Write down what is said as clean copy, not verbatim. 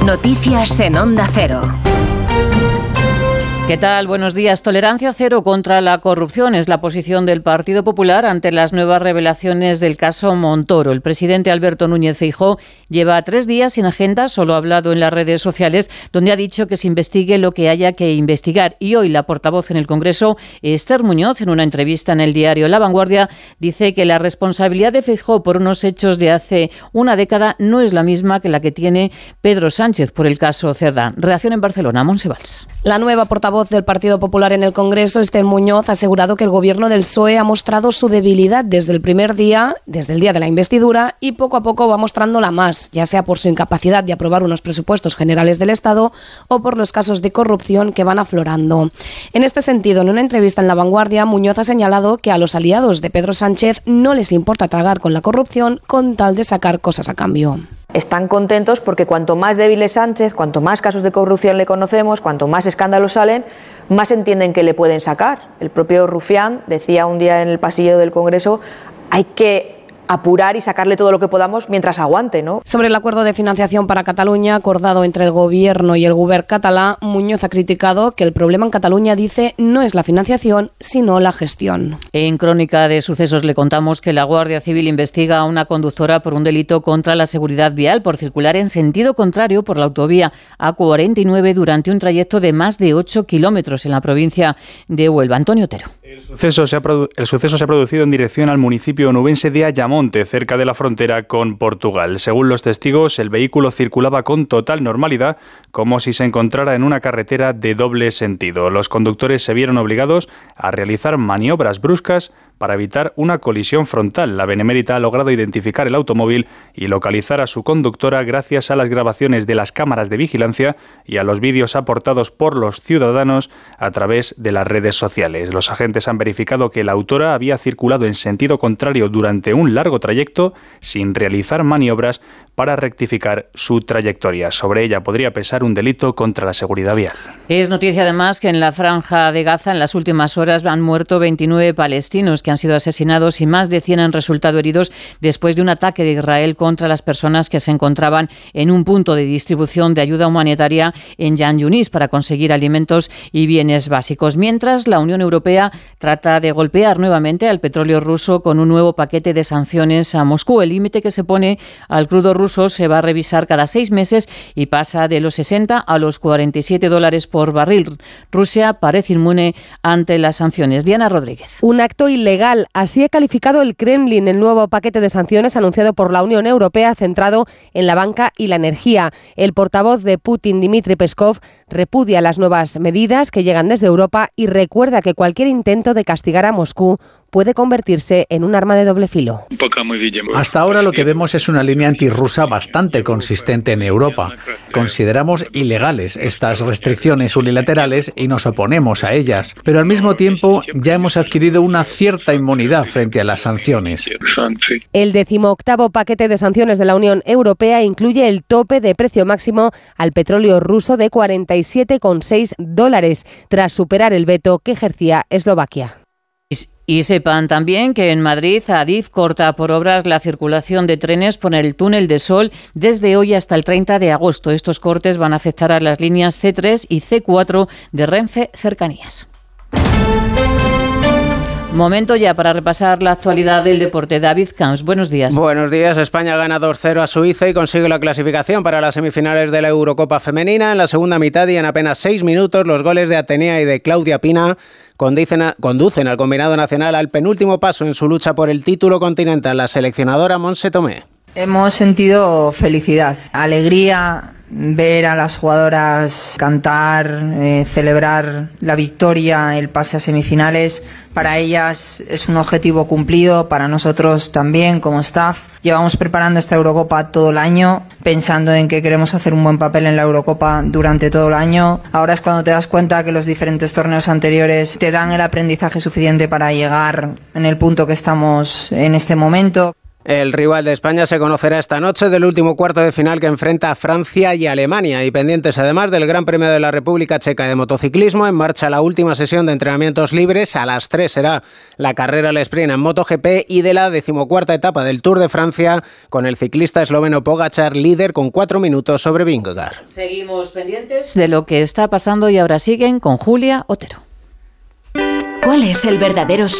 Noticias en Onda Cero. ¿Qué tal? Buenos días. Tolerancia cero contra la corrupción es la posición del Partido Popular ante las nuevas revelaciones del caso Montoro. El presidente Alberto Núñez Feijóo lleva 3 días sin agenda, solo ha hablado en las redes sociales, donde ha dicho que se investigue lo que haya que investigar. Y hoy la portavoz en el Congreso, Esther Muñoz, en una entrevista en el diario La Vanguardia, dice que la responsabilidad de Feijóo por unos hechos de hace una década no es la misma que la que tiene Pedro Sánchez por el caso Cerdá. Reacción en Barcelona, Montse Valls. La nueva portavoz del Partido Popular en el Congreso, Esther Muñoz, ha asegurado que el gobierno del PSOE ha mostrado su debilidad desde el primer día, desde el día de la investidura, y poco a poco va mostrándola más, ya sea por su incapacidad de aprobar unos presupuestos generales del Estado o por los casos de corrupción que van aflorando. En este sentido, en una entrevista en La Vanguardia, Muñoz ha señalado que a los aliados de Pedro Sánchez no les importa tragar con la corrupción con tal de sacar cosas a cambio. Están contentos porque cuanto más débil es Sánchez, cuanto más casos de corrupción le conocemos, cuanto más escándalos salen, más entienden que le pueden sacar. El propio Rufián decía un día en el pasillo del Congreso, hay que apurar y sacarle todo lo que podamos mientras aguante, ¿no? Sobre el acuerdo de financiación para Cataluña acordado entre el Gobierno y el Govern catalán, Muñoz ha criticado que el problema en Cataluña, dice, no es la financiación, sino la gestión. En Crónica de Sucesos le contamos que la Guardia Civil investiga a una conductora por un delito contra la seguridad vial por circular en sentido contrario por la autovía A49 durante un trayecto de más de 8 kilómetros en la provincia de Huelva. Antonio Otero. El suceso se ha producido en dirección al municipio onubense de Ayamonte, cerca de la frontera con Portugal. Según los testigos, el vehículo circulaba con total normalidad, como si se encontrara en una carretera de doble sentido. Los conductores se vieron obligados a realizar maniobras bruscas para evitar una colisión frontal. La Benemérita ha logrado identificar el automóvil y localizar a su conductora gracias a las grabaciones de las cámaras de vigilancia y a los vídeos aportados por los ciudadanos a través de las redes sociales. Los agentes han verificado que la autora había circulado en sentido contrario durante un largo trayecto sin realizar maniobras para rectificar su trayectoria. Sobre ella podría pesar un delito contra la seguridad vial. Es noticia además que en la franja de Gaza en las últimas horas han muerto 29 palestinos que han sido asesinados y más de 100 han resultado heridos después de un ataque de Israel contra las personas que se encontraban en un punto de distribución de ayuda humanitaria en Jan Yunis para conseguir alimentos y bienes básicos. Mientras, la Unión Europea trata de golpear nuevamente al petróleo ruso con un nuevo paquete de sanciones a Moscú. El límite que se pone al crudo ruso se va a revisar cada 6 meses y pasa de los 60 a los $47 por barril. Rusia parece inmune ante las sanciones. Diana Rodríguez. Un acto ilegal. Así ha calificado el Kremlin el nuevo paquete de sanciones anunciado por la Unión Europea centrado en la banca y la energía. El portavoz de Putin, Dmitry Peskov, repudia las nuevas medidas que llegan desde Europa y recuerda que cualquier intento de castigar a Moscú puede convertirse en un arma de doble filo. Hasta ahora lo que vemos es una línea antirrusa bastante consistente en Europa. Consideramos ilegales estas restricciones unilaterales y nos oponemos a ellas, pero al mismo tiempo ya hemos adquirido una cierta inmunidad frente a las sanciones. El 18º paquete de sanciones de la Unión Europea incluye el tope de precio máximo al petróleo ruso de $47,6 tras superar el veto que ejercía Eslovaquia. Y sepan también que en Madrid Adif corta por obras la circulación de trenes por el túnel de Sol desde hoy hasta el 30 de agosto. Estos cortes van a afectar a las líneas C3 y C4 de Renfe Cercanías. Momento ya para repasar la actualidad del deporte. David Camps, buenos días. Buenos días. España gana 2-0 a Suiza y consigue la clasificación para las semifinales de la Eurocopa Femenina. En la segunda mitad y en apenas 6 minutos, los goles de Atenea y de Claudia Pina conducen al combinado nacional al penúltimo paso en su lucha por el título continental. La seleccionadora Montse Tomé. Hemos sentido felicidad, alegría, ver a las jugadoras cantar, celebrar la victoria, el pase a semifinales. Para ellas es un objetivo cumplido, para nosotros también como staff. Llevamos preparando esta Eurocopa todo el año, pensando en que queremos hacer un buen papel en la Eurocopa durante todo el año. Ahora es cuando te das cuenta que los diferentes torneos anteriores te dan el aprendizaje suficiente para llegar en el punto que estamos en este momento. El rival de España se conocerá esta noche del último cuarto de final que enfrenta a Francia y Alemania. Y pendientes además del Gran Premio de la República Checa de motociclismo, en marcha la última sesión de entrenamientos libres. A las 3 será la carrera al sprint en MotoGP y de la 14ª etapa del Tour de Francia con el ciclista esloveno Pogačar líder con 4 minutos sobre Vingegaard. Seguimos pendientes de lo que está pasando y ahora siguen con Julia Otero. ¿Cuál es el verdadero